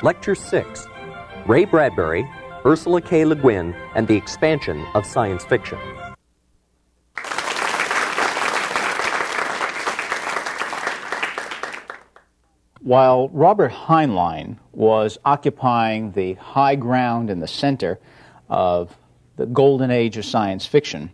Lecture 6, Ray Bradbury, Ursula K. Le Guin, and the Expansion of Science Fiction. While Robert Heinlein was occupying the high ground in the center of the golden age of science fiction,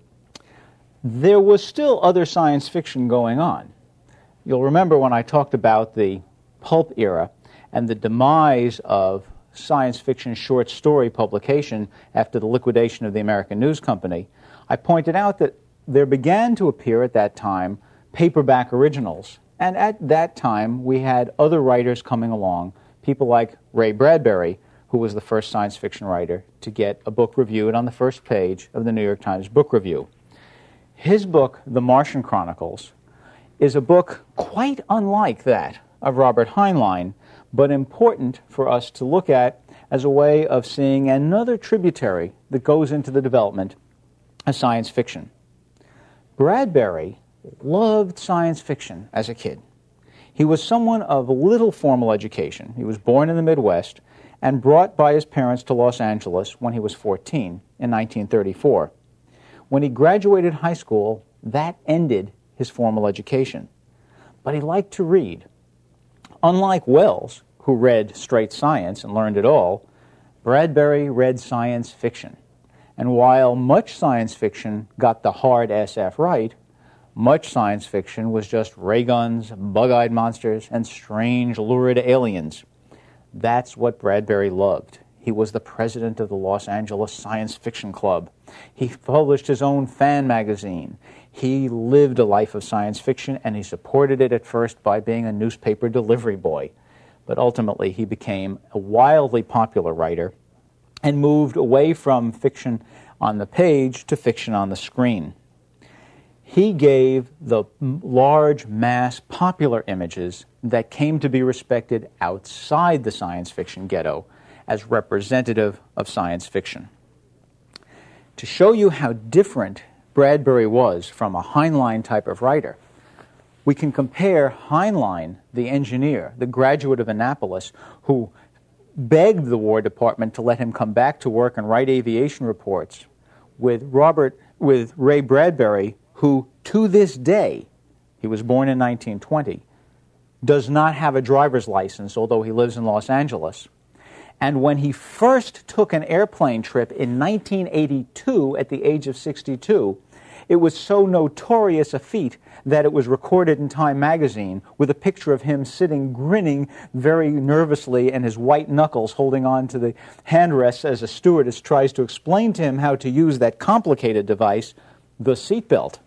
there was still other science fiction going on. You'll remember when I talked about the pulp era and the demise of science fiction short story publication after the liquidation of the American News Company, I pointed out that there began to appear at that time paperback originals. And at that time, we had other writers coming along, people like Ray Bradbury, who was the first science fiction writer to get a book reviewed on the first page of the New York Times Book Review. His book, The Martian Chronicles, is a book quite unlike that of Robert Heinlein, but important for us to look at as a way of seeing another tributary that goes into the development of science fiction. Bradbury loved science fiction as a kid. He was someone of little formal education. He was born in the Midwest and brought by his parents to Los Angeles when he was 14 in 1934. When he graduated high school, that ended his formal education. But he liked to read. Unlike Wells, who read straight science and learned it all, Bradbury read science fiction. And while much science fiction got the hard SF right, much science fiction was just ray guns, bug-eyed monsters, and strange, lurid aliens. That's what Bradbury loved. He was the president of the Los Angeles Science Fiction Club. He published his own fan magazine. He lived a life of science fiction, and he supported it at first by being a newspaper delivery boy. But ultimately, he became a wildly popular writer and moved away from fiction on the page to fiction on the screen. He gave the large mass popular images that came to be respected outside the science fiction ghetto as representative of science fiction. To show you how different Bradbury was from a Heinlein type of writer, we can compare Heinlein, the engineer, the graduate of Annapolis, who begged the War Department to let him come back to work and write aviation reports, with Ray Bradbury, who to this day, he was born in 1920, does not have a driver's license, although he lives in Los Angeles. And when he first took an airplane trip in 1982 at the age of 62, it was so notorious a feat that it was recorded in Time magazine with a picture of him sitting grinning very nervously and his white knuckles holding on to the handrests as a stewardess tries to explain to him how to use that complicated device, the seatbelt.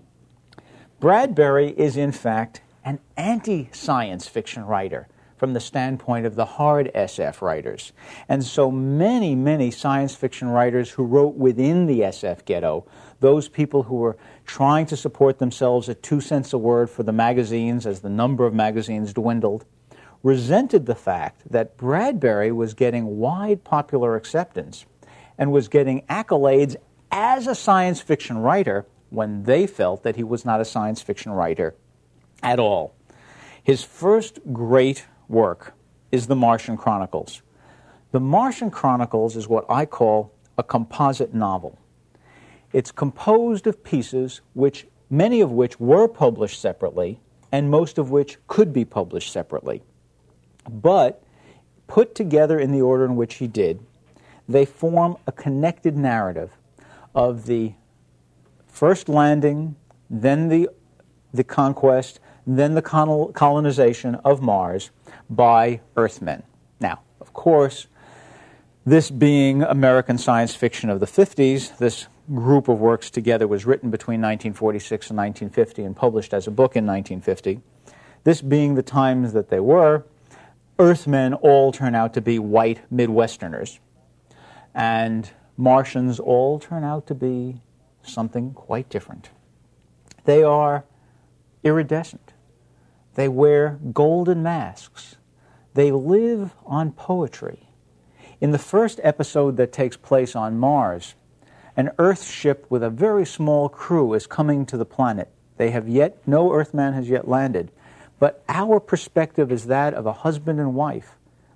Bradbury is, in fact, an anti-science fiction writer from the standpoint of the hard SF writers. And so many, many science fiction writers who wrote within the SF ghetto, those people who were trying to support themselves at 2 cents a word for the magazines as the number of magazines dwindled, resented the fact that Bradbury was getting wide popular acceptance and was getting accolades as a science fiction writer when they felt that he was not a science fiction writer at all. His first great work is The Martian Chronicles. The Martian Chronicles is what I call a composite novel. It's composed of pieces many of which were published separately and most of which could be published separately. But put together in the order in which he did, they form a connected narrative of the first landing, then the conquest, then the colonization of Mars by Earthmen. Now, of course, this being American science fiction of the 50s, this group of works together was written between 1946 and 1950 and published as a book in 1950. This being the times that they were, Earthmen all turn out to be white Midwesterners, and Martians all turn out to be something quite different. They are iridescent. They wear golden masks. They live on poetry. In the first episode that takes place on Mars, an Earth ship with a very small crew is coming to the planet. No Earthman has yet landed, but our perspective is that of a husband and wife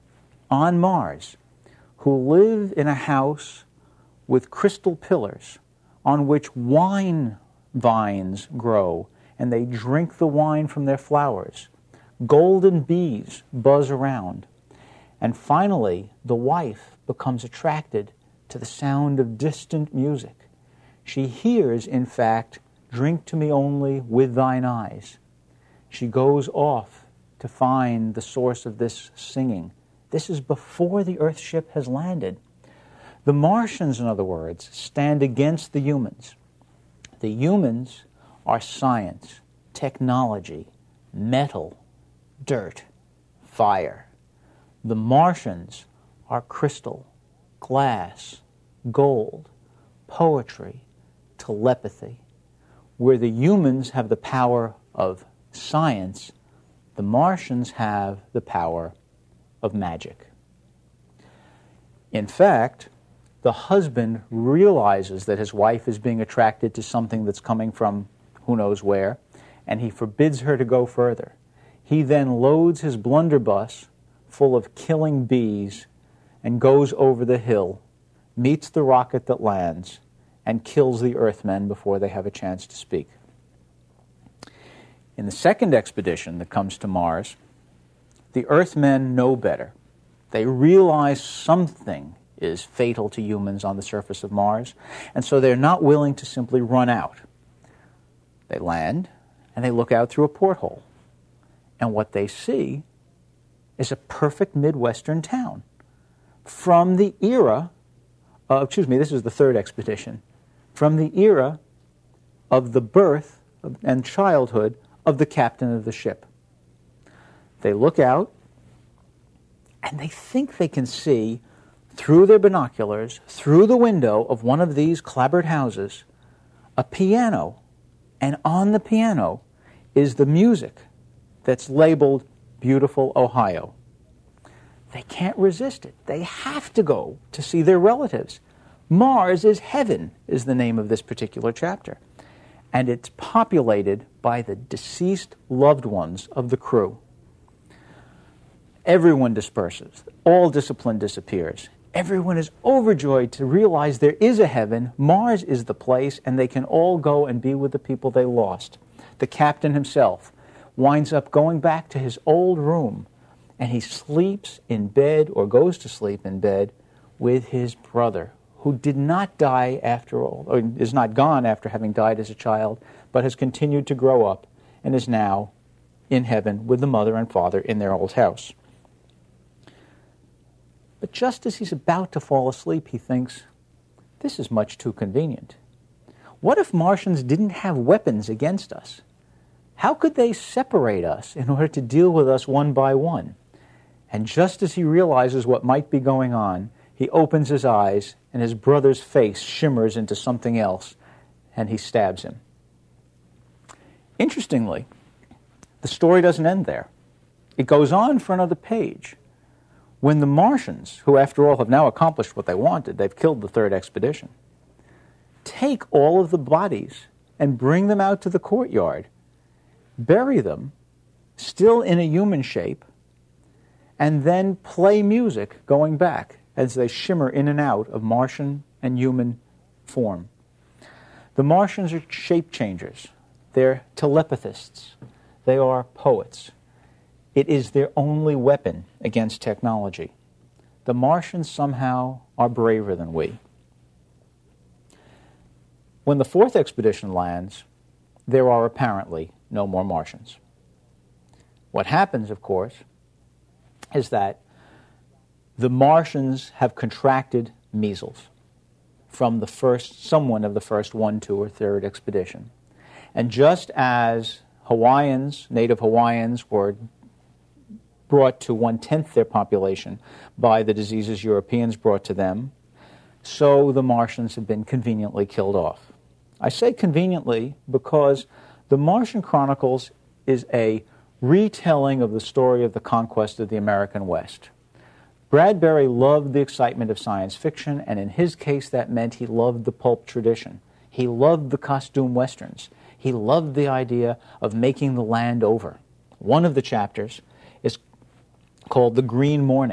on Mars who live in a house with crystal pillars on which wine vines grow, and they drink the wine from their flowers. Golden bees buzz around. And finally, the wife becomes attracted to the sound of distant music. She hears, in fact, "Drink to me only with thine eyes." She goes off to find the source of this singing. This is before the Earthship has landed. The Martians, in other words, stand against the humans. The humans are science, technology, metal, dirt, fire. The Martians are crystal, glass, gold, poetry, telepathy. Where the humans have the power of science, the Martians have the power of magic. In fact, the husband realizes that his wife is being attracted to something that's coming from who knows where, and he forbids her to go further. He then loads his blunderbuss full of killing bees and goes over the hill, meets the rocket that lands, and kills the Earthmen before they have a chance to speak. In the second expedition that comes to Mars, the Earthmen know better. They realize something is fatal to humans on the surface of Mars, and so they're not willing to simply run out. They land, and they look out through a porthole. And what they see is a perfect Midwestern town from the era of, this is the third expedition, from the era of the birth and childhood of the captain of the ship. They look out, and they think they can see through their binoculars, through the window of one of these clapboard houses, a piano, and on the piano is the music that's labeled Beautiful Ohio. They can't resist it. They have to go to see their relatives. Mars is Heaven is the name of this particular chapter. And it's populated by the deceased loved ones of the crew. Everyone disperses. All discipline disappears. Everyone is overjoyed to realize there is a heaven, Mars is the place, and they can all go and be with the people they lost. The captain himself winds up going back to his old room, and he sleeps in bed, or goes to sleep in bed, with his brother, who did not die after all, or is not gone after having died as a child, but has continued to grow up and is now in heaven with the mother and father in their old house. But just as he's about to fall asleep, he thinks, this is much too convenient. What if Martians didn't have weapons against us? How could they separate us in order to deal with us one by one? And just as he realizes what might be going on, he opens his eyes, and his brother's face shimmers into something else, and he stabs him. Interestingly, the story doesn't end there. It goes on for another page. When the Martians, who after all have now accomplished what they wanted, they've killed the third expedition, take all of the bodies and bring them out to the courtyard, bury them, still in a human shape, and then play music going back as they shimmer in and out of Martian and human form. The Martians are shape changers. They're telepathists. They are poets. It is their only weapon against technology. The Martians somehow are braver than we. When the fourth expedition lands, there are apparently no more Martians. What happens, of course, is that the Martians have contracted measles from someone of the first one, two, or third expedition. And just as native Hawaiians were brought to 1/10 their population by the diseases Europeans brought to them, so the Martians have been conveniently killed off. I say conveniently because the Martian Chronicles is a retelling of the story of the conquest of the American West. Bradbury loved the excitement of science fiction, and in his case that meant he loved the pulp tradition. He loved the costume westerns. He loved the idea of making the land over. One of the chapters is called The Green Morning,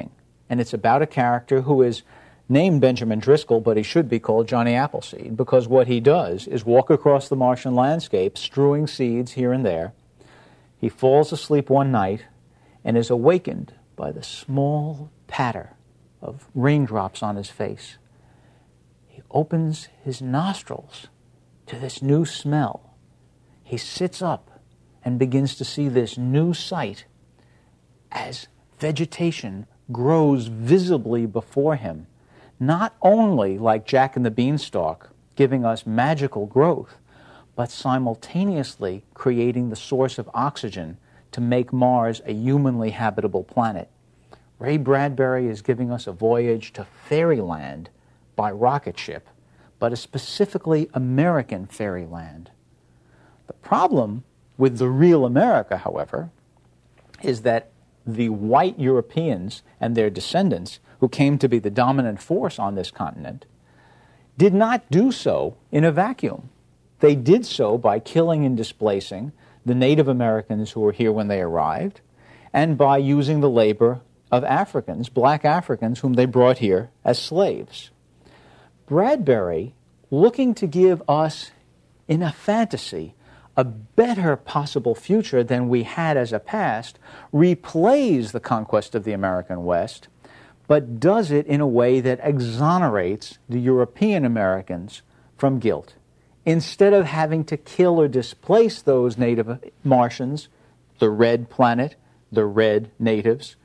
and it's about a character who is named Benjamin Driscoll, but he should be called Johnny Appleseed, because what he does is walk across the Martian landscape, strewing seeds here and there. He falls asleep one night and is awakened by the small patter of raindrops on his face. He opens his nostrils to this new smell. He sits up and begins to see this new sight as vegetation grows visibly before him, not only like Jack and the Beanstalk, giving us magical growth, but simultaneously creating the source of oxygen to make Mars a humanly habitable planet. Ray Bradbury is giving us a voyage to fairyland by rocket ship, but a specifically American fairyland. The problem with the real America, however, is that the white Europeans and their descendants, who came to be the dominant force on this continent, did not do so in a vacuum. They did so by killing and displacing the Native Americans who were here when they arrived, and by using the labor of Africans, black Africans, whom they brought here as slaves. Bradbury, looking to give us, in a fantasy, a better possible future than we had as a past, replays the conquest of the American West, but does it in a way that exonerates the European Americans from guilt. Instead of having to kill or displace those native Martians, the red planet, the red natives,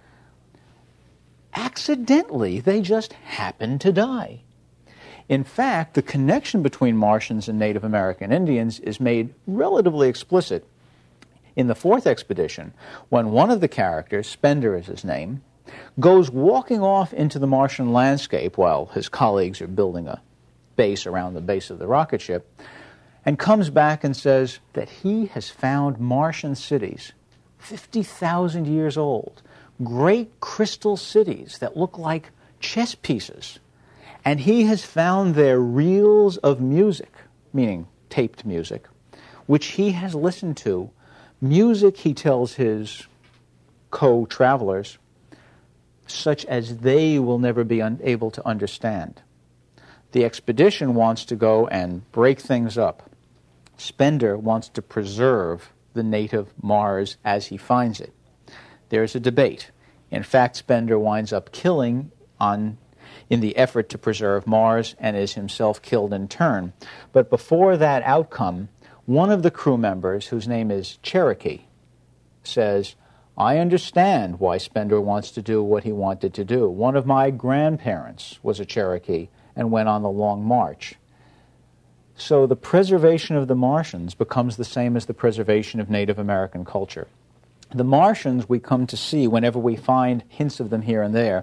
accidentally they just happened to die. In fact, the connection between Martians and Native American Indians is made relatively explicit in the fourth expedition, when one of the characters, Spender is his name, goes walking off into the Martian landscape while his colleagues are building a base around the base of the rocket ship, and comes back and says that he has found Martian cities, 50,000 years old, great crystal cities that look like chess pieces. And he has found their reels of music, meaning taped music, which he has listened to. Music, he tells his co-travelers, such as they will never be able to understand. The expedition wants to go and break things up. Spender wants to preserve the native Mars as he finds it. There's a debate. In fact, Spender winds up killing in the effort to preserve Mars and is himself killed in turn. But before that outcome, one of the crew members, whose name is Cherokee, says, I understand why Spender wants to do what he wanted to do. One of my grandparents was a Cherokee and went on the Long March. So the preservation of the Martians becomes the same as the preservation of Native American culture. The Martians we come to see whenever we find hints of them here and there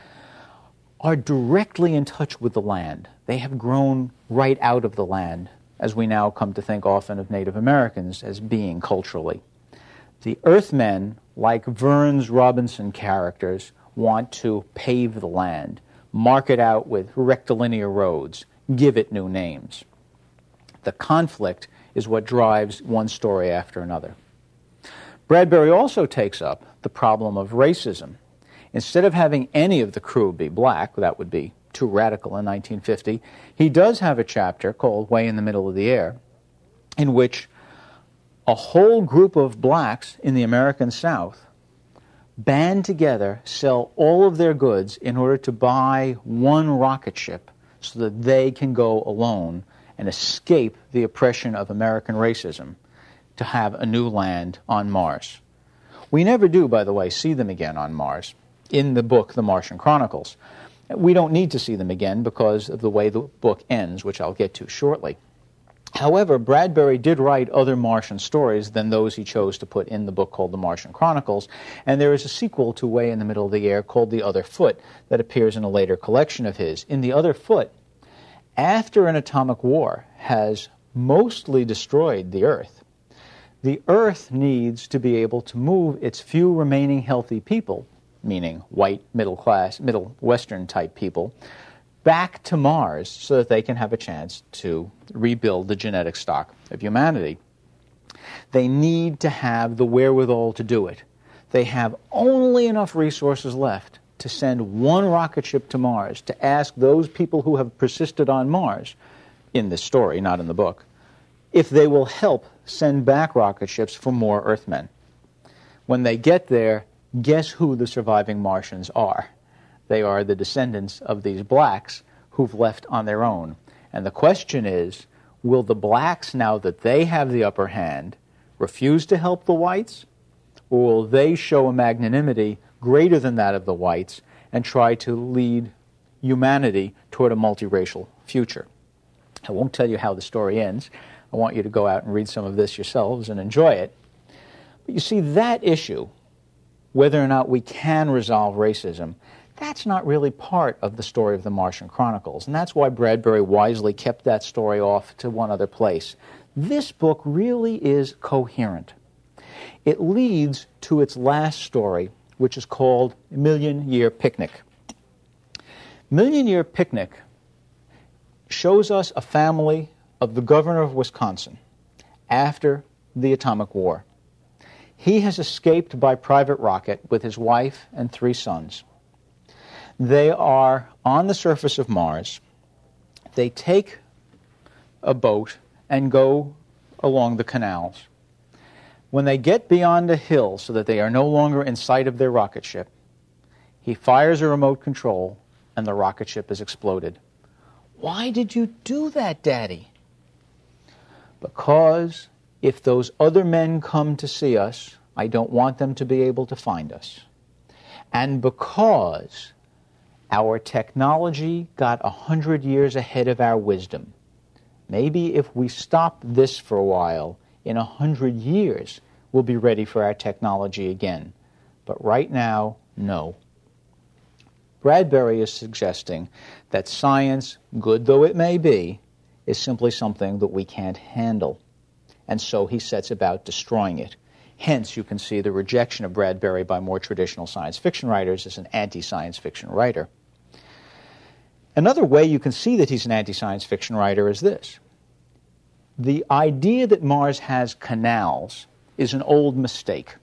are directly in touch with the land. They have grown right out of the land, as we now come to think often of Native Americans as being culturally. The Earthmen, like Burns Robinson characters, want to pave the land, mark it out with rectilinear roads, give it new names. The conflict is what drives one story after another. Bradbury also takes up the problem of racism. Instead of having any of the crew be black, that would be too radical in 1950, he does have a chapter called Way in the Middle of the Air, in which a whole group of blacks in the American South band together, sell all of their goods in order to buy one rocket ship so that they can go alone and escape the oppression of American racism to have a new land on Mars. We never do, by the way, see them again on Mars. In the book, The Martian Chronicles. We don't need to see them again because of the way the book ends, which I'll get to shortly. However, Bradbury did write other Martian stories than those he chose to put in the book called The Martian Chronicles, and there is a sequel to Way in the Middle of the Air called The Other Foot that appears in a later collection of his. In The Other Foot, after an atomic war has mostly destroyed the Earth needs to be able to move its few remaining healthy people, meaning white, middle class, middle Western type people, back to Mars so that they can have a chance to rebuild the genetic stock of humanity. They need to have the wherewithal to do it. They have only enough resources left to send one rocket ship to Mars to ask those people who have persisted on Mars, in this story, not in the book, if they will help send back rocket ships for more Earthmen. When they get there, guess who the surviving Martians are? They are the descendants of these blacks who've left on their own. And the question is, will the blacks, now that they have the upper hand, refuse to help the whites? Or will they show a magnanimity greater than that of the whites and try to lead humanity toward a multiracial future? I won't tell you how the story ends. I want you to go out and read some of this yourselves and enjoy it. But you see, that issue, whether or not we can resolve racism, that's not really part of the story of the Martian Chronicles. And that's why Bradbury wisely kept that story off to one other place. This book really is coherent. It leads to its last story, which is called Million Year Picnic. Million Year Picnic shows us a family of the governor of Wisconsin after the atomic war. He has escaped by private rocket with his wife and 3 sons. They are on the surface of Mars. They take a boat and go along the canals. When they get beyond a hill so that they are no longer in sight of their rocket ship, he fires a remote control and the rocket ship is exploded. Why did you do that, Daddy? Because if those other men come to see us, I don't want them to be able to find us. And because our technology got 100 years ahead of our wisdom. Maybe if we stop this for a while, in 100 years, we'll be ready for our technology again. But right now, no. Bradbury is suggesting that science, good though it may be, is simply something that we can't handle. And so he sets about destroying it. Hence, you can see the rejection of Bradbury by more traditional science fiction writers as an anti-science fiction writer. Another way you can see that he's an anti-science fiction writer is this. The idea that Mars has canals is an old mistake.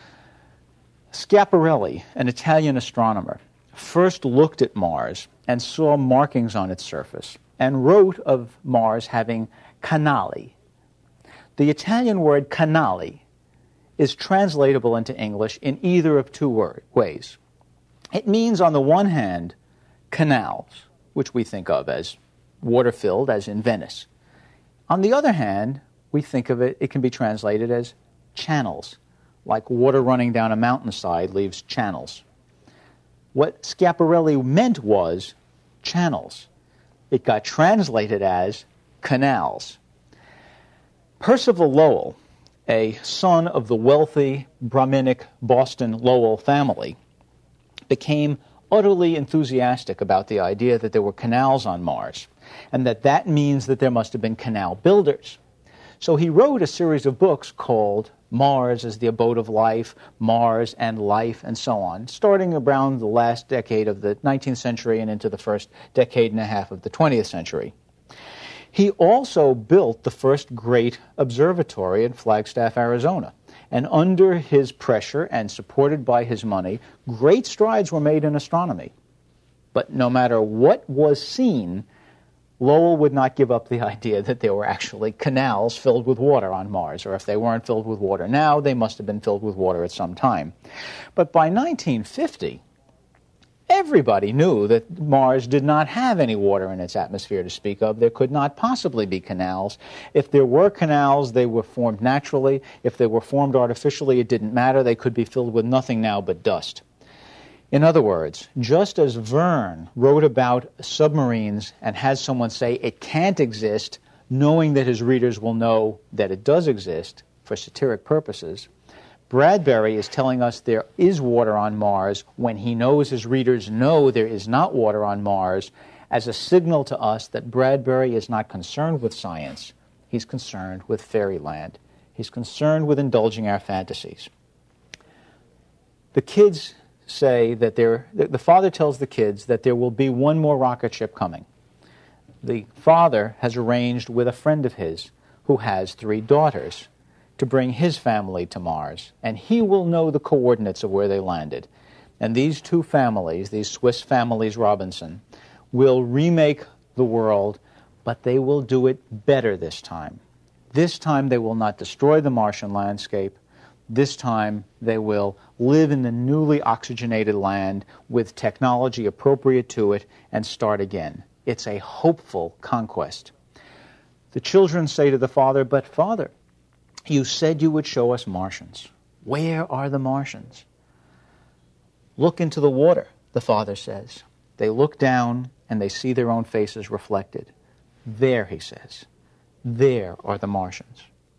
Schiaparelli, an Italian astronomer, first looked at Mars and saw markings on its surface and wrote of Mars having canali. The Italian word canali is translatable into English in either of 2 ways. It means, on the one hand, canals, which we think of as water-filled, as in Venice. On the other hand, we think of it can be translated as channels, like water running down a mountainside leaves channels. What Schiaparelli meant was channels. It got translated as canals. Percival Lowell, a son of the wealthy Brahminic Boston Lowell family, became utterly enthusiastic about the idea that there were canals on Mars, and that means that there must have been canal builders. So he wrote a series of books called Mars as the Abode of Life, Mars and Life, and so on, starting around the last decade of the 19th century and into the first decade and a half of the 20th century. He also built the first great observatory in Flagstaff, Arizona. And under his pressure and supported by his money, great strides were made in astronomy. But no matter what was seen, Lowell would not give up the idea that there were actually canals filled with water on Mars, or if they weren't filled with water now, they must have been filled with water at some time. But by 1950, everybody knew that Mars did not have any water in its atmosphere to speak of. There could not possibly be canals. If there were canals, they were formed naturally. If they were formed artificially, it didn't matter. They could be filled with nothing now but dust. In other words, just as Verne wrote about submarines and has someone say it can't exist, knowing that his readers will know that it does exist for satiric purposes, Bradbury is telling us there is water on Mars when he knows his readers know there is not water on Mars, as a signal to us that Bradbury is not concerned with science. He's concerned with fairyland. He's concerned with indulging our fantasies. The kids say that the father tells the kids that there will be one more rocket ship coming. The father has arranged with a friend of his who has 3 daughters to bring his family to Mars, and he will know the coordinates of where they landed. And these two families, these Swiss families Robinson, will remake the world, but they will do it better this time. This time they will not destroy the Martian landscape. This time they will live in the newly oxygenated land with technology appropriate to it and start again. It's a hopeful conquest. The children say to the father, "But Father, you said you would show us Martians. Where are the Martians?" "Look into the water," the father says. They look down and they see their own faces reflected. "There," he says, "there are the Martians."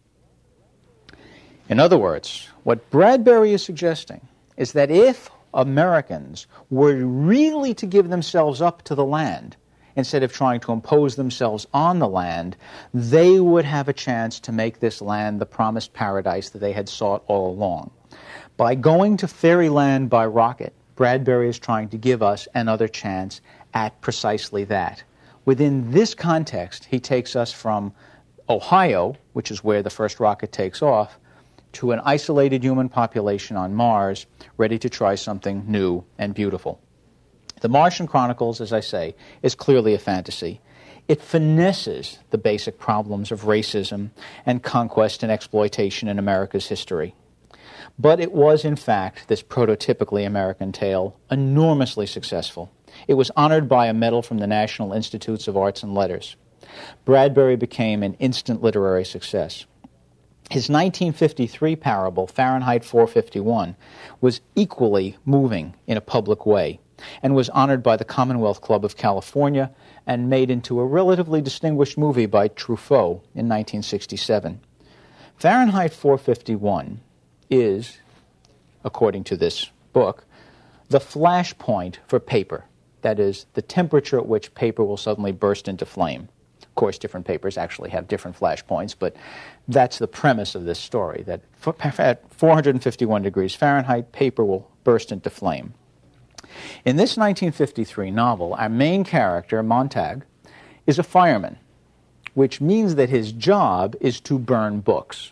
In other words, what Bradbury is suggesting is that if Americans were really to give themselves up to the land, instead of trying to impose themselves on the land, they would have a chance to make this land the promised paradise that they had sought all along. By going to fairyland by rocket, Bradbury is trying to give us another chance at precisely that. Within this context, he takes us from Ohio, which is where the first rocket takes off, to an isolated human population on Mars, ready to try something new and beautiful. The Martian Chronicles, as I say, is clearly a fantasy. It finesses the basic problems of racism and conquest and exploitation in America's history. But it was, in fact, this prototypically American tale, enormously successful. It was honored by a medal from the National Institutes of Arts and Letters. Bradbury became an instant literary success. His 1953 parable, Fahrenheit 451, was equally moving in a public way and was honored by the Commonwealth Club of California and made into a relatively distinguished movie by Truffaut in 1967. Fahrenheit 451 is, according to this book, the flashpoint for paper. That is, the temperature at which paper will suddenly burst into flame. Of course, different papers actually have different flashpoints, but that's the premise of this story, that at 451 degrees Fahrenheit, paper will burst into flame. In this 1953 novel, our main character, Montag, is a fireman, which means that his job is to burn books.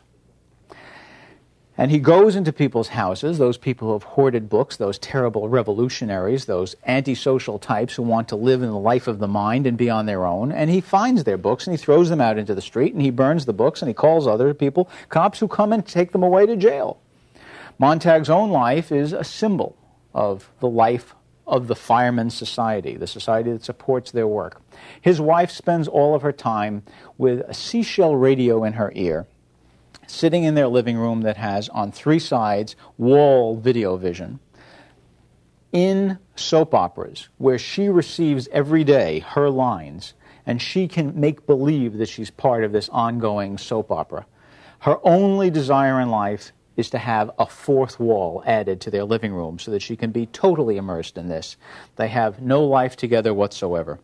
And he goes into people's houses, those people who have hoarded books, those terrible revolutionaries, those antisocial types who want to live in the life of the mind and be on their own, and he finds their books and he throws them out into the street and he burns the books and he calls other people, cops who come and take them away to jail. Montag's own life is a symbol of the life of the firemen's society, the society that supports their work. His wife spends all of her time with a seashell radio in her ear, sitting in their living room that has on three sides wall video vision, in soap operas where she receives every day her lines and she can make believe that she's part of this ongoing soap opera. Her only desire in life is to have a fourth wall added to their living room so that she can be totally immersed in this. They have no life together whatsoever.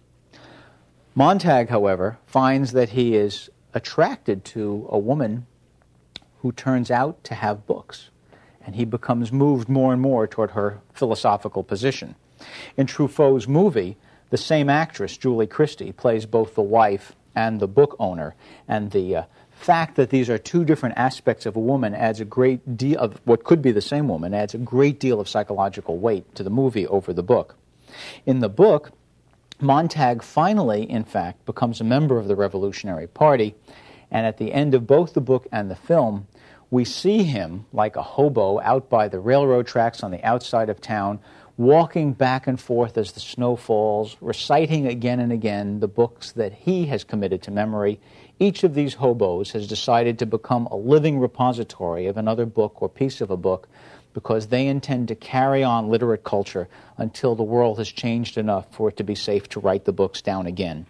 Montag, however, finds that he is attracted to a woman who turns out to have books, and he becomes moved more and more toward her philosophical position. In Truffaut's movie, the same actress, Julie Christie, plays both the wife and the book owner, and the fact that these are two different aspects of a woman adds a great deal of what could be the same woman, adds a great deal of psychological weight to the movie over the book. In the book, Montag finally, in fact, becomes a member of the Revolutionary Party, and at the end of both the book and the film, we see him, like a hobo out by the railroad tracks on the outside of town, walking back and forth as the snow falls, reciting again and again the books that he has committed to memory. Each of these hobos has decided to become a living repository of another book or piece of a book because they intend to carry on literate culture until the world has changed enough for it to be safe to write the books down again.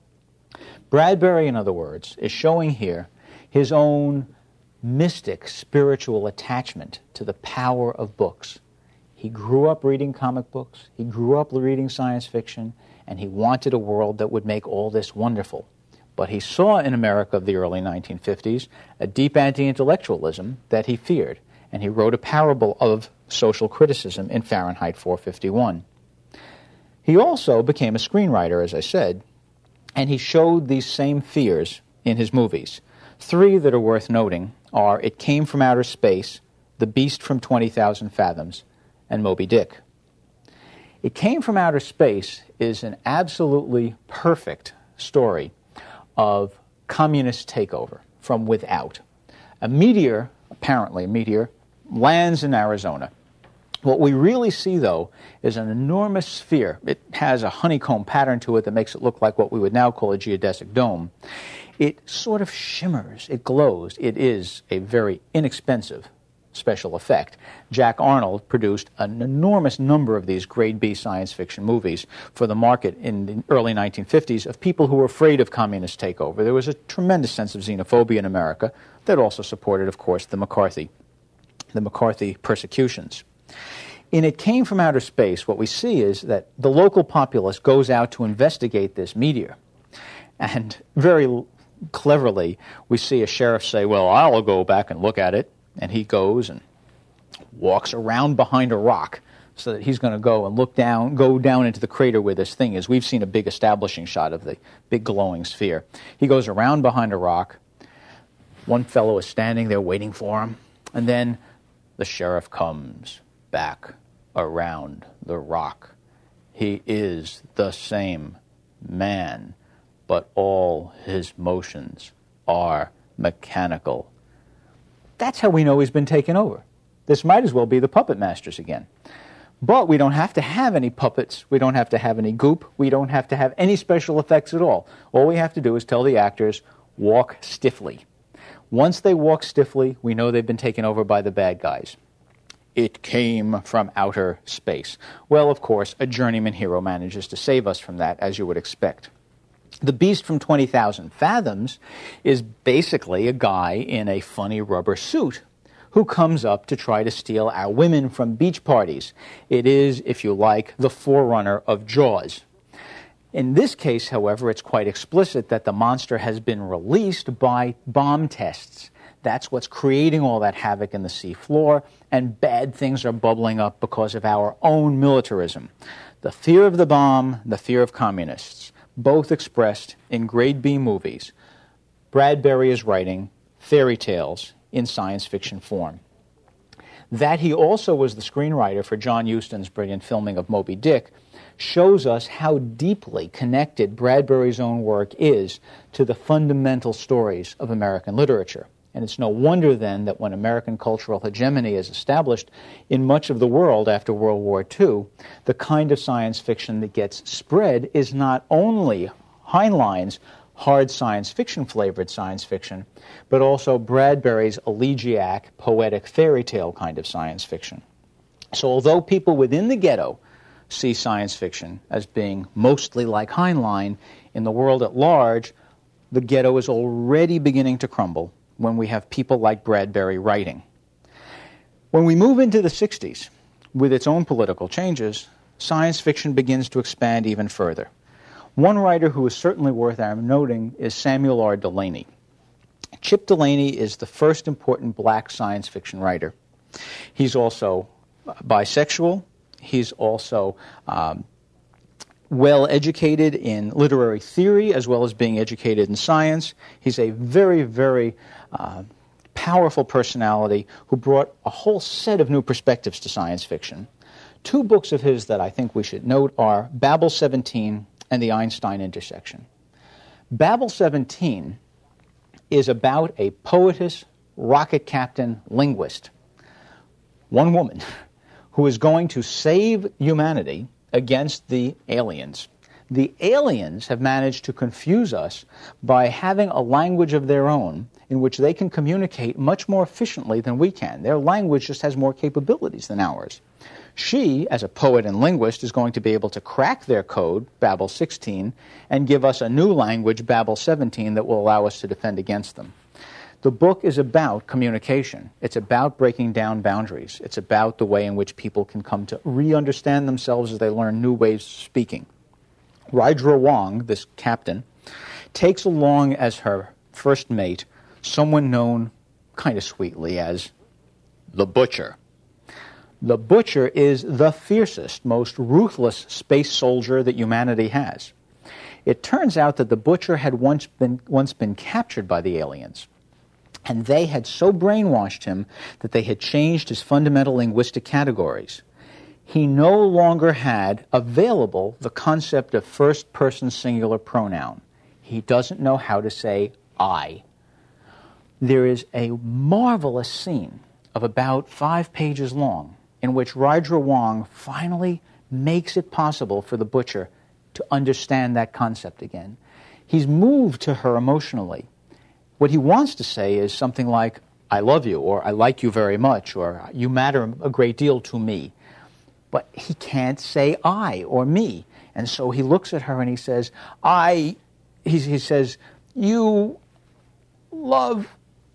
Bradbury, in other words, is showing here his own mystic spiritual attachment to the power of books. He grew up reading comic books, he grew up reading science fiction, and he wanted a world that would make all this wonderful. But he saw in America of the early 1950s a deep anti-intellectualism that he feared, and he wrote a parable of social criticism in Fahrenheit 451. He also became a screenwriter, as I said, and he showed these same fears in his movies. Three that are worth noting are It Came from Outer Space, The Beast from 20,000 Fathoms, and Moby Dick. It Came from Outer Space is an absolutely perfect story of communist takeover from without. Apparently a meteor, lands in Arizona. What we really see, though, is an enormous sphere. It has a honeycomb pattern to it that makes it look like what we would now call a geodesic dome. It sort of shimmers, it glows. It is a very inexpensive special effect. Jack Arnold produced an enormous number of these grade B science fiction movies for the market in the early 1950s of people who were afraid of communist takeover. There was a tremendous sense of xenophobia in America that also supported, of course, the McCarthy persecutions. In It Came from Outer Space, what we see is that the local populace goes out to investigate this meteor. And very cleverly, we see a sheriff say, well, I'll go back and look at it. And he goes and walks around behind a rock so that he's going to go and go down into the crater where this thing is. We've seen a big establishing shot of the big glowing sphere. He goes around behind a rock. One fellow is standing there waiting for him. And then the sheriff comes back around the rock. He is the same man, but all his motions are mechanical. That's how we know he's been taken over. This might as well be the Puppet Masters again. But we don't have to have any puppets. We don't have to have any goop. We don't have to have any special effects at all. All we have to do is tell the actors, walk stiffly. Once they walk stiffly, we know they've been taken over by the bad guys. It came from outer space. Well, of course, a journeyman hero manages to save us from that, as you would expect. The Beast from 20,000 Fathoms is basically a guy in a funny rubber suit who comes up to try to steal our women from beach parties. It is, if you like, the forerunner of Jaws. In this case, however, it's quite explicit that the monster has been released by bomb tests. That's what's creating all that havoc in the sea floor, and bad things are bubbling up because of our own militarism. The fear of the bomb, the fear of communists, both expressed in grade B movies. Bradbury is writing fairy tales in science fiction form. That he also was the screenwriter for John Huston's brilliant filming of Moby Dick shows us how deeply connected Bradbury's own work is to the fundamental stories of American literature. And it's no wonder then that when American cultural hegemony is established in much of the world after World War II, the kind of science fiction that gets spread is not only Heinlein's hard science fiction flavored science fiction, but also Bradbury's elegiac, poetic fairy tale kind of science fiction. So although people within the ghetto see science fiction as being mostly like Heinlein, in the world at large, the ghetto is already beginning to crumble when we have people like Bradbury writing. When we move into the 60s, with its own political changes, science fiction begins to expand even further. One writer who is certainly worth our noting is Samuel R. Delany. Chip Delany is the first important black science fiction writer. He's also bisexual. He's also well-educated in literary theory as well as being educated in science. He's a very, very powerful personality who brought a whole set of new perspectives to science fiction. Two books of his that I think we should note are Babel 17 and The Einstein Intersection. Babel 17 is about a poetess, rocket captain, linguist, one woman, who is going to save humanity against the aliens. The aliens have managed to confuse us by having a language of their own in which they can communicate much more efficiently than we can. Their language just has more capabilities than ours. She, as a poet and linguist, is going to be able to crack their code, Babel 16, and give us a new language, Babel 17, that will allow us to defend against them. The book is about communication. It's about breaking down boundaries. It's about the way in which people can come to re-understand themselves as they learn new ways of speaking. Rydra Wong, this captain, takes along as her first mate someone known kind of sweetly as the Butcher. The Butcher is the fiercest, most ruthless space soldier that humanity has. It turns out that the Butcher had once been captured by the aliens, and they had so brainwashed him that they had changed his fundamental linguistic categories. he no longer had available the concept of first-person singular pronoun. He doesn't know how to say I. There is a marvelous scene of about 5 pages long in which Rydra Wong finally makes it possible for the butcher to understand that concept again. He's moved to her emotionally. What he wants to say is something like, I love you, or I like you very much, or you matter a great deal to me. But he can't say I or me. And so he looks at her and he says, he says, you love,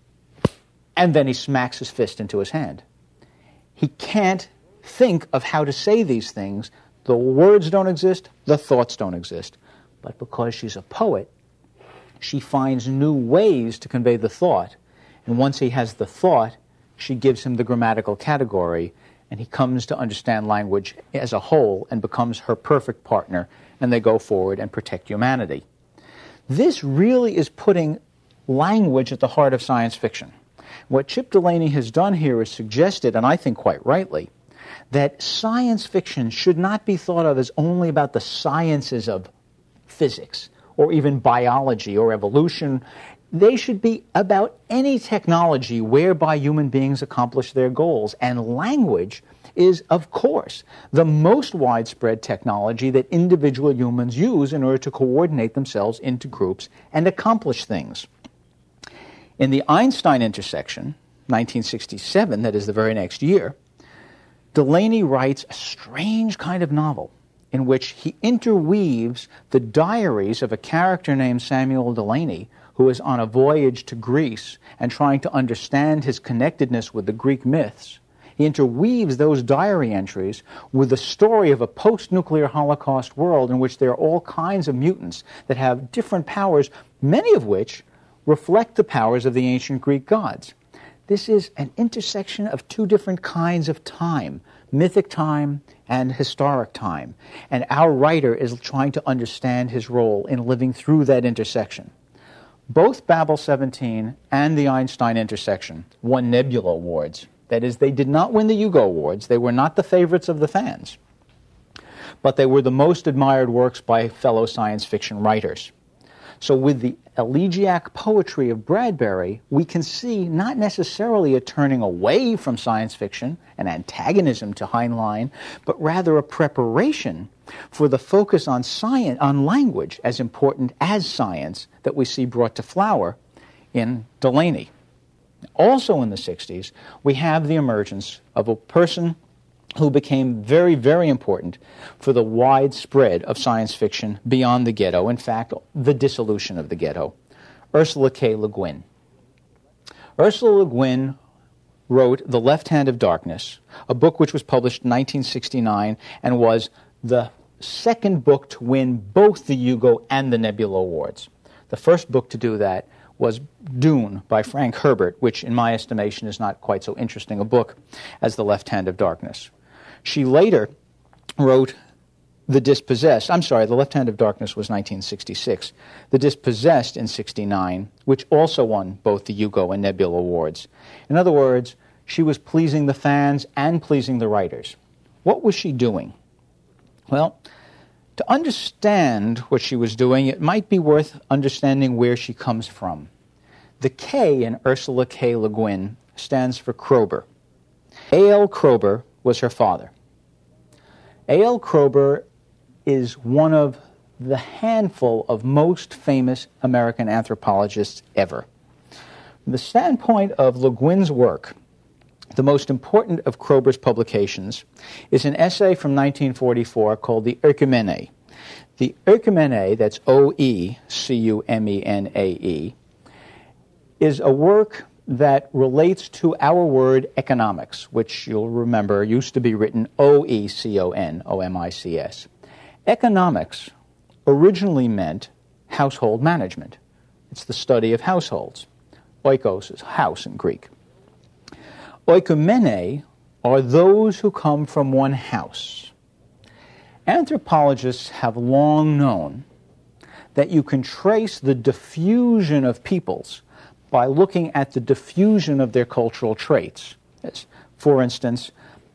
and then he smacks his fist into his hand. He can't think of how to say these things. The words don't exist, the thoughts don't exist. But because she's a poet, she finds new ways to convey the thought. And once he has the thought, she gives him the grammatical category, and he comes to understand language as a whole and becomes her perfect partner, and they go forward and protect humanity. This really is putting language at the heart of science fiction. What Chip Delany has done here is suggested, and I think quite rightly, that science fiction should not be thought of as only about the sciences of physics or even biology or evolution. They should be about any technology whereby human beings accomplish their goals. And language is, of course, the most widespread technology that individual humans use in order to coordinate themselves into groups and accomplish things. In the Einstein intersection, 1967, that is the very next year, Delany writes a strange kind of novel in which he interweaves the diaries of a character named Samuel Delany, who is on a voyage to Greece and trying to understand his connectedness with the Greek myths. He interweaves those diary entries with the story of a post-nuclear Holocaust world in which there are all kinds of mutants that have different powers, many of which reflect the powers of the ancient Greek gods. This is an intersection of two different kinds of time, mythic time and historic time. And our writer is trying to understand his role in living through that intersection. Both Babel 17 and the Einstein intersection won Nebula Awards. That is, they did not win the Hugo Awards. They were not the favorites of the fans. But they were the most admired works by fellow science fiction writers. So with the elegiac poetry of Bradbury, we can see not necessarily a turning away from science fiction, an antagonism to Heinlein, but rather a preparation for the focus on science, on language, as important as science, that we see brought to flower in Delany. Also in the 60s, we have the emergence of a person who became very, very important for the widespread of science fiction beyond the ghetto, in fact, the dissolution of the ghetto, Ursula K. Le Guin. Ursula Le Guin wrote The Left Hand of Darkness, a book which was published in 1969 and was the second book to win both the Hugo and the Nebula Awards. The first book to do that was Dune by Frank Herbert, which in my estimation is not quite so interesting a book as The Left Hand of Darkness. She later wrote The Dispossessed. The Left Hand of Darkness was 1966. The Dispossessed in 69, which also won both the Hugo and Nebula Awards. In other words, she was pleasing the fans and pleasing the writers. What was she doing? Well, to understand what she was doing, it might be worth understanding where she comes from. The K in Ursula K. Le Guin stands for Kroeber. A.L. Kroeber was her father. A.L. Kroeber is one of the handful of most famous American anthropologists ever. From the standpoint of Le Guin's work, the most important of Kroeber's publications is an essay from 1944 called The Oecumene. The Oecumene, that's O-E-C-U-M-E-N-A-E, is a work that relates to our word economics, which you'll remember used to be written O-E-C-O-N-O-M-I-C-S. Economics originally meant household management. It's the study of households. Oikos is house in Greek. Oikumene are those who come from one house. Anthropologists have long known that you can trace the diffusion of peoples by looking at the diffusion of their cultural traits. For instance,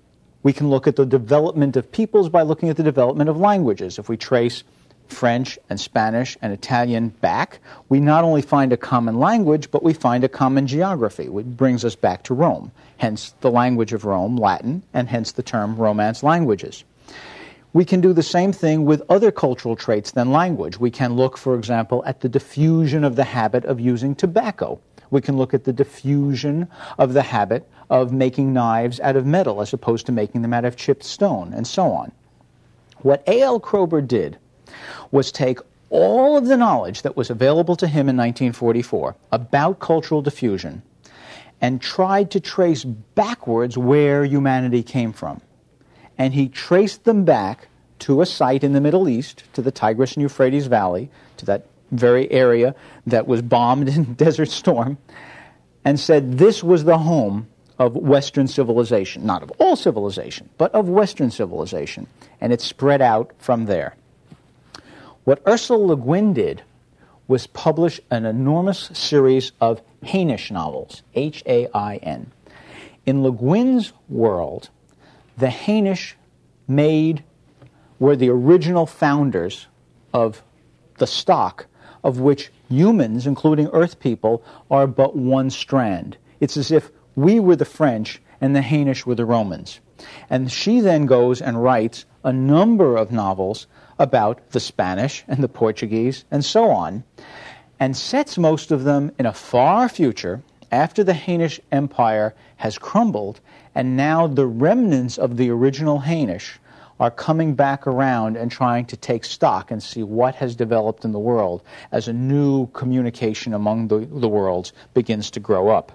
We can look at the development of peoples by looking at the development of languages. If we trace French and Spanish and Italian back, we not only find a common language, but we find a common geography, which brings us back to Rome, hence the language of Rome, Latin, and hence the term Romance languages. We can do the same thing with other cultural traits than language. We can look, for example, at the diffusion of the habit of using tobacco. We can look at the diffusion of the habit of making knives out of metal as opposed to making them out of chipped stone, and so on. What A.L. Kroeber did was take all of the knowledge that was available to him in 1944 about cultural diffusion and tried to trace backwards where humanity came from. And he traced them back to a site in the Middle East, to the Tigris and Euphrates Valley, to that very area that was bombed in Desert Storm, and said this was the home of Western civilization, not of all civilization, but of Western civilization, and it spread out from there. What Ursula Le Guin did was publish an enormous series of Hainish novels, H-A-I-N. In Le Guin's world, the Hainish were the original founders of the stock of which humans, including Earth people, are but one strand. It's as if we were the French and the Hainish were the Romans. And she then goes and writes a number of novels about the Spanish and the Portuguese and so on, and sets most of them in a far future after the Hainish Empire has crumbled, and now the remnants of the original Hainish are coming back around and trying to take stock and see what has developed in the world as a new communication among the worlds begins to grow up.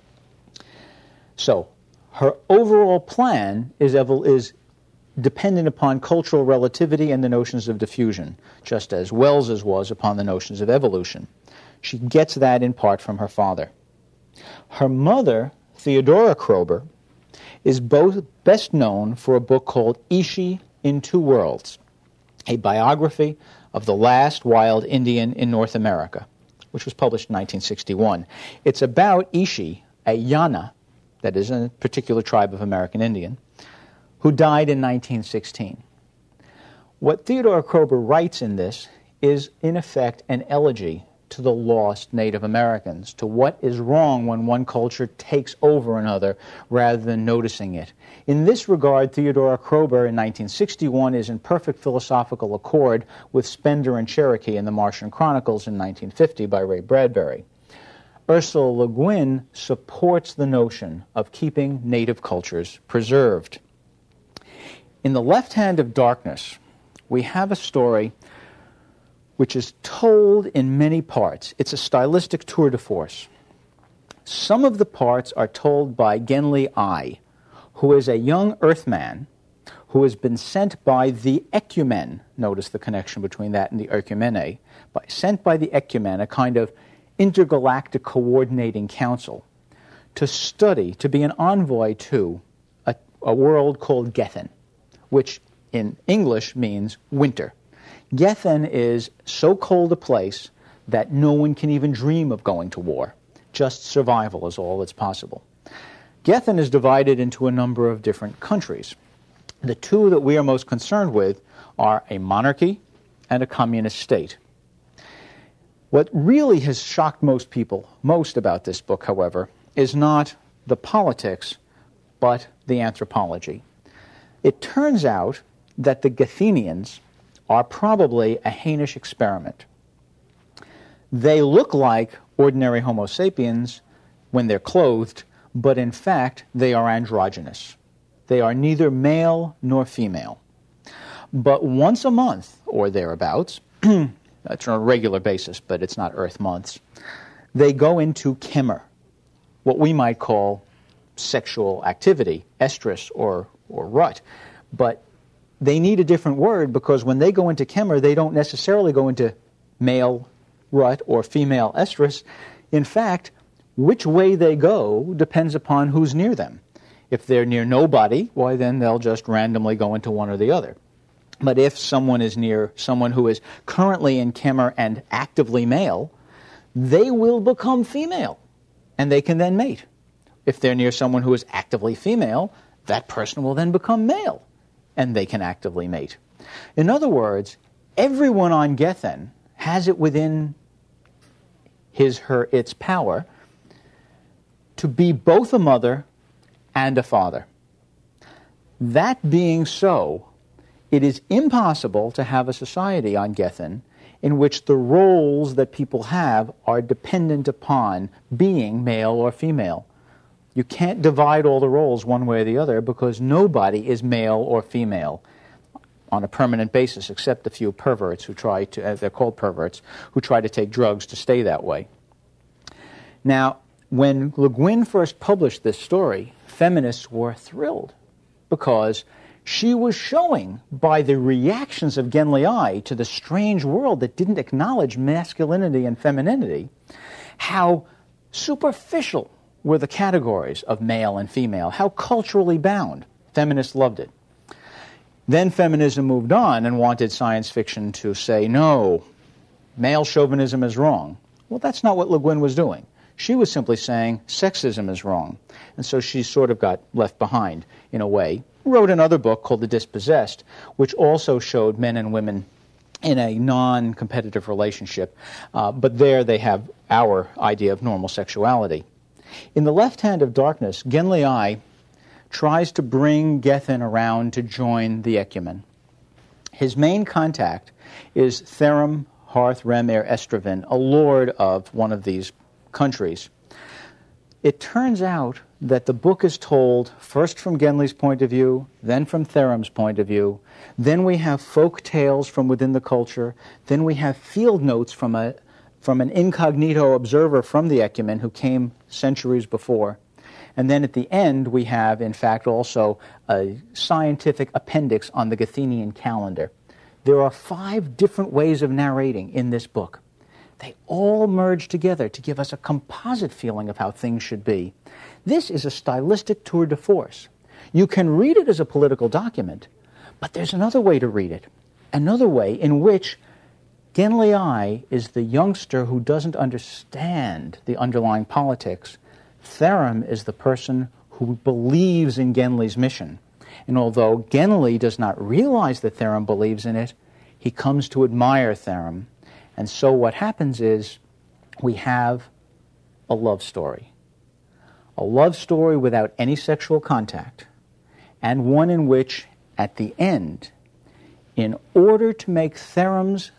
So her overall plan is dependent upon cultural relativity and the notions of diffusion, just as Wells's was upon the notions of evolution. She gets that in part from her father. Her mother, Theodora Kroeber, is both best known for a book called Ishi in Two Worlds, a biography of the last wild Indian in North America, which was published in 1961. It's about Ishi, a Yana, that is a particular tribe of American Indian, who died in 1916. What Theodora Kroeber writes in this is, in effect, an elegy to the lost Native Americans, to what is wrong when one culture takes over another rather than noticing it. In this regard, Theodora Kroeber in 1961 is in perfect philosophical accord with Spender and Cherokee in The Martian Chronicles in 1950 by Ray Bradbury. Ursula Le Guin supports the notion of keeping native cultures preserved. In The Left Hand of Darkness, we have a story which is told in many parts. It's a stylistic tour de force. Some of the parts are told by Genli I, who is a young Earthman who has been sent by the Ecumen, notice the connection between that and the Ecumene, sent by the Ecumen, a kind of intergalactic coordinating council, to study, to be an envoy to a world called Gethen, which in English means winter. Gethen is so cold a place that no one can even dream of going to war. Just survival is all that's possible. Gethen is divided into a number of different countries. The two that we are most concerned with are a monarchy and a communist state. What really has shocked most people most about this book, however, is not the politics, but the anthropology. It turns out that the Gethenians are probably a Hainish experiment. They look like ordinary Homo sapiens when they're clothed, but in fact they are androgynous. They are neither male nor female. But once a month, or thereabouts, that's on a regular basis, but it's not Earth months, they go into Kemer, what we might call sexual activity, estrus or rut. But they need a different word because when they go into Kemer, they don't necessarily go into male rut or female estrus. In fact, which way they go depends upon who's near them. If they're near nobody, why then they'll just randomly go into one or the other. But if someone is near someone who is currently in Kemer and actively male, they will become female, and they can then mate. If they're near someone who is actively female, that person will then become male, and they can actively mate. In other words, everyone on Gethen has it within its power to be both a mother and a father. That being so, it is impossible to have a society on Gethen in which the roles that people have are dependent upon being male or female. You can't divide all the roles one way or the other because nobody is male or female on a permanent basis except a few perverts who try to, as they're called perverts, who try to take drugs to stay that way. Now, when Le Guin first published this story, feminists were thrilled because she was showing by the reactions of Genli Ai to the strange world that didn't acknowledge masculinity and femininity, how superficial were the categories of male and female, how culturally bound. Feminists loved it. Then feminism moved on and wanted science fiction to say, no, male chauvinism is wrong. Well, that's not what Le Guin was doing. She was simply saying sexism is wrong. And so she sort of got left behind in a way. Wrote another book called The Dispossessed, which also showed men and women in a non-competitive relationship. But there they have our idea of normal sexuality. In The Left Hand of Darkness, Genli Ai tries to bring Gethen around to join the Ecumen. His main contact is Therum Harth Remer Estravin, a lord of one of these countries. It turns out that the book is told first from Genli's point of view, then from Therum's point of view, then we have folk tales from within the culture, then we have field notes from an incognito observer from the Ecumen who came centuries before. And then at the end, we have, in fact, also a scientific appendix on the Gethenian calendar. There are 5 different ways of narrating in this book. They all merge together to give us a composite feeling of how things should be. This is a stylistic tour de force. You can read it as a political document, but there's another way to read it, another way in which Genli Ai is the youngster who doesn't understand the underlying politics. Therum is the person who believes in Genli's mission. And although Genli does not realize that Therum believes in it, he comes to admire Therum. And so what happens is we have a love story. A love story without any sexual contact, and one in which, at the end, in order to make Genli's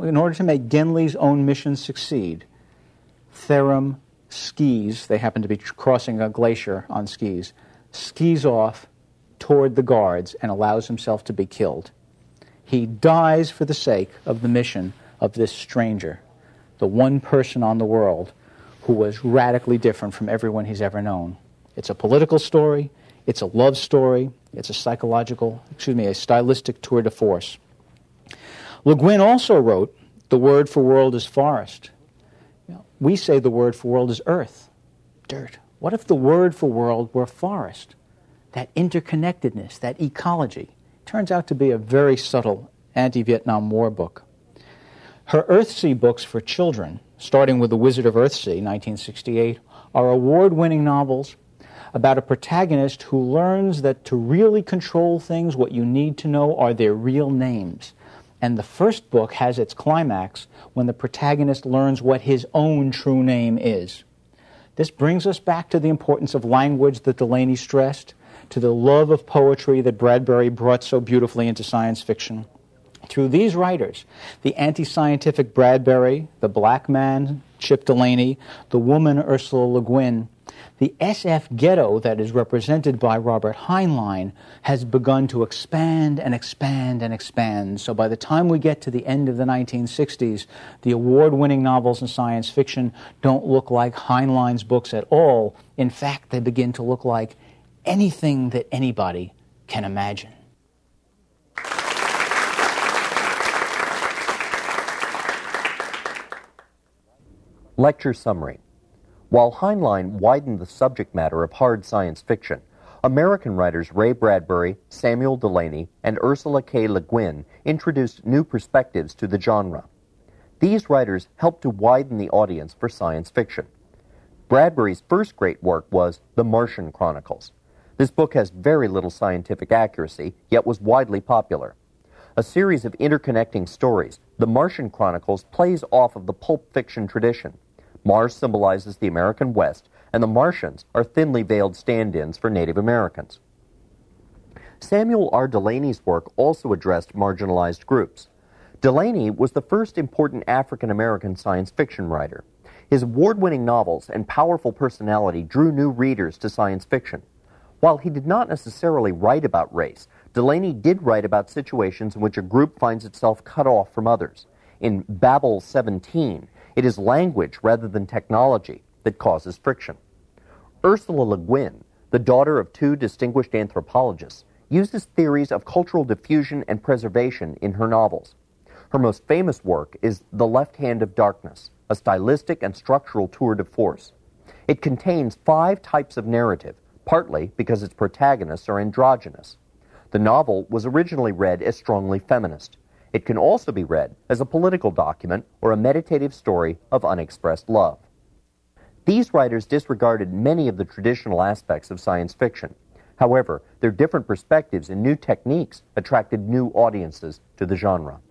own mission succeed, Therum skis, they happen to be crossing a glacier on skis, skis off toward the guards and allows himself to be killed. He dies for the sake of the mission of this stranger, the one person on the world who was radically different from everyone he's ever known. It's a political story, it's a love story, it's a stylistic tour de force. Le Guin also wrote, the word for world is forest. We say the word for world is earth, dirt. What if the word for world were forest? That interconnectedness, that ecology. Turns out to be a very subtle anti-Vietnam War book. Her Earthsea books for children, starting with The Wizard of Earthsea, 1968, are award-winning novels about a protagonist who learns that to really control things, what you need to know are their real names. And the first book has its climax when the protagonist learns what his own true name is. This brings us back to the importance of language that Delany stressed, to the love of poetry that Bradbury brought so beautifully into science fiction. Through these writers, the anti-scientific Bradbury, the black man, Chip Delany, the woman, Ursula Le Guin, the SF ghetto that is represented by Robert Heinlein has begun to expand and expand and expand. So by the time we get to the end of the 1960s, the award-winning novels in science fiction don't look like Heinlein's books at all. In fact, they begin to look like anything that anybody can imagine. Lecture summary. While Heinlein widened the subject matter of hard science fiction, American writers Ray Bradbury, Samuel Delany, and Ursula K. Le Guin introduced new perspectives to the genre. These writers helped to widen the audience for science fiction. Bradbury's first great work was The Martian Chronicles. This book has very little scientific accuracy, yet was widely popular. A series of interconnecting stories, The Martian Chronicles plays off of the pulp fiction tradition. Mars symbolizes the American West, and the Martians are thinly veiled stand-ins for Native Americans. Samuel R. Delany's work also addressed marginalized groups. Delany was the first important African-American science fiction writer. His award-winning novels and powerful personality drew new readers to science fiction. While he did not necessarily write about race, Delany did write about situations in which a group finds itself cut off from others. In Babel 17, it is language rather than technology that causes friction. Ursula Le Guin, the daughter of two distinguished anthropologists, uses theories of cultural diffusion and preservation in her novels. Her most famous work is The Left Hand of Darkness, a stylistic and structural tour de force. It contains 5 types of narrative, partly because its protagonists are androgynous. The novel was originally read as strongly feminist. It can also be read as a political document or a meditative story of unexpressed love. These writers disregarded many of the traditional aspects of science fiction. However, their different perspectives and new techniques attracted new audiences to the genre.